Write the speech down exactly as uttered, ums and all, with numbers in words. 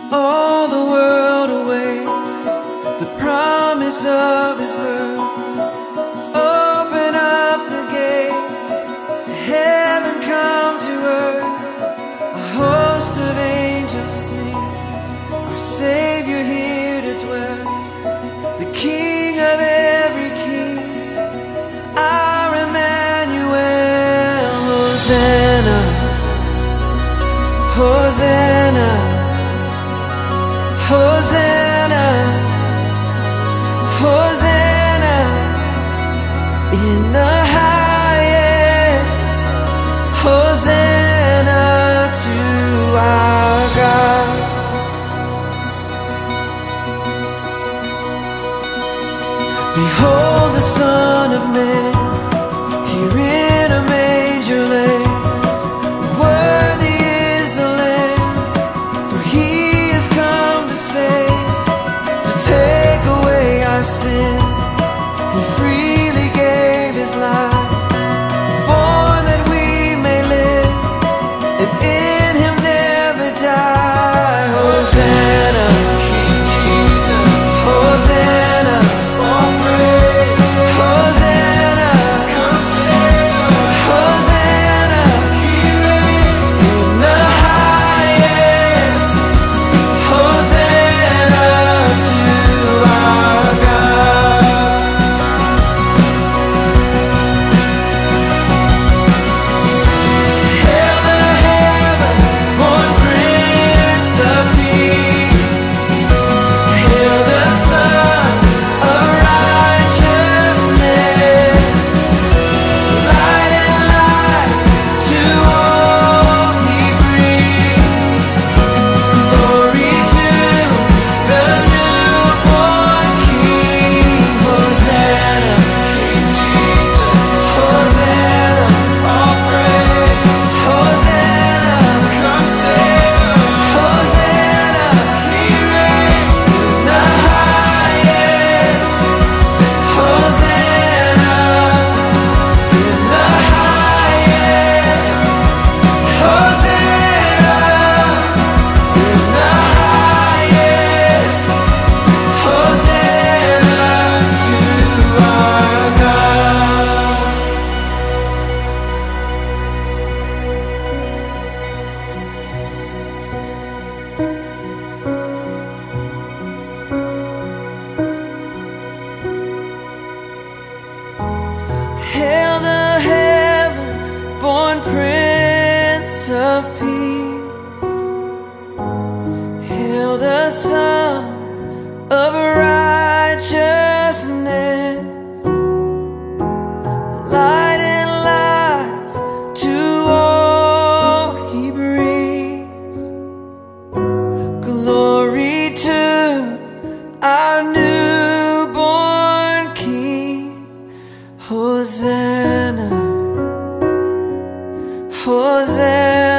All the world awaits the promise of His birth. Open up the gates, heaven come to earth. A host of angels sing, our Savior here to dwell. The King of every king, our Emmanuel. Hosanna, Hosanna, Hosanna, Hosanna in the highest. Hosanna to our God. Behold the Son of Man, here in a manger laid. Worthy is the Lamb, for He has come to save, to take away our sin. He freely gave His life, born that we may live, and in Him never die. Hosanna, King Jesus, Hosanna, all praise. Hosanna, come save us. Hosanna, He reigns in the highest. Hosanna to our God. Hail the heaven-born Prince of Peace. Hail the Son of Righteousness. Light and life to all He brings. Glory to the newborn King. Hosanna, King Jesus. Hosanna, all praise. Hosanna, come save us. Hosanna, He reigns in the highest. Hosanna in the highest. Hosanna in the highest. Hosanna to our God. Hail the heaven-born Prince of Peace. Hail the Son of Righteousness. Light and life to all He brings. Glory to our newborn King. Hosanna, Hosanna.